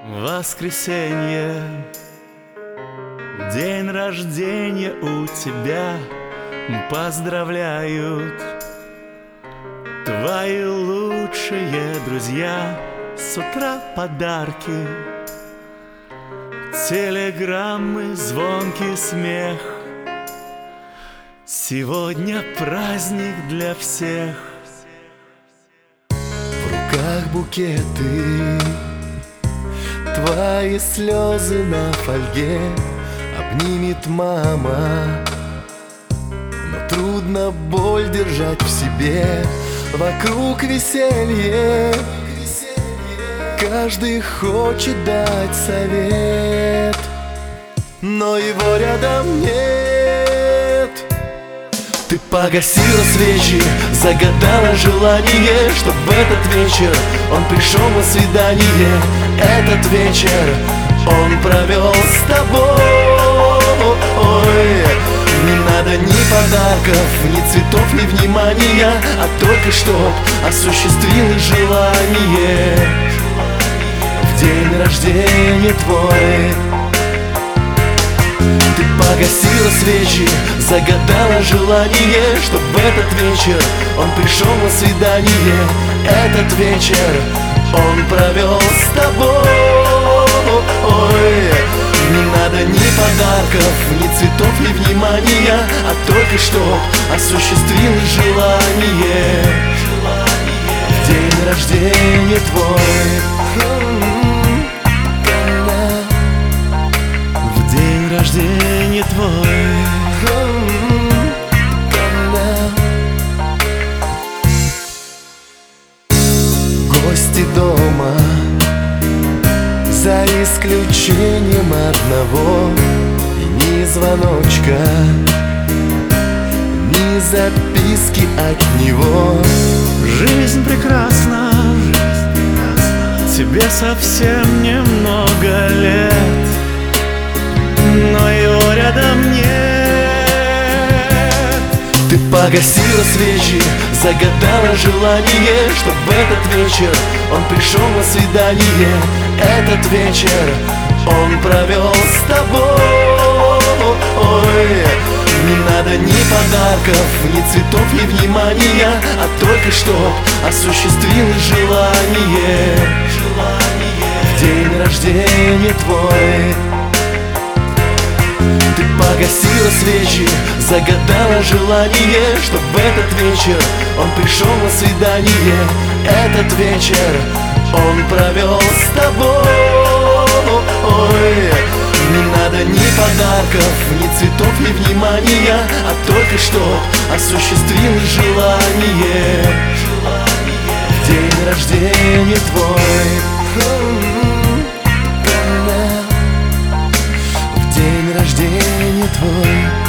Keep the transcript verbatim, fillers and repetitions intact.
Воскресенье, день рождения у тебя, поздравляют твои лучшие друзья. С утра подарки, телеграммы, звонкий смех. Сегодня праздник для всех. В руках букеты, твои слезы на фольге обнимет мама. Но трудно боль держать в себе. Вокруг веселье, каждый хочет дать совет, но его рядом нет. Ты погасила свечи, загадала желание, чтоб в этот вечер он пришел на свидание. Этот вечер он провел с тобой. Не надо ни подарков, ни цветов, ни внимания, а только чтоб осуществилось желание в день рождения твой. Ты погасила свечи, загадала желание, чтоб в этот вечер он пришел на свидание. Этот вечер он провел с тобой. Не надо ни подарков, ни цветов, ни внимания, а только чтоб осуществилось желание в день рождения твой. В день рождения твой. Гости дома, за исключением одного, и ни звоночка, ни записки от него. Жизнь прекрасна, тебе совсем немного лет, но его рядом нет. Ты погасила свечи, загадала желание, чтоб в этот вечер он пришел на свидание. Этот вечер он провел с тобой. Не надо ни подарков, ни цветов, ни внимания, а только чтоб осуществилось желание в день рождения твой. Ты погасила свечи, загадала желание, чтоб в этот вечер он пришел на свидание. Этот вечер он провел с тобой. Не надо ни подарков, ни цветов, ни внимания, а только чтоб осуществилось желание в день рождения твой. В день рождения твой.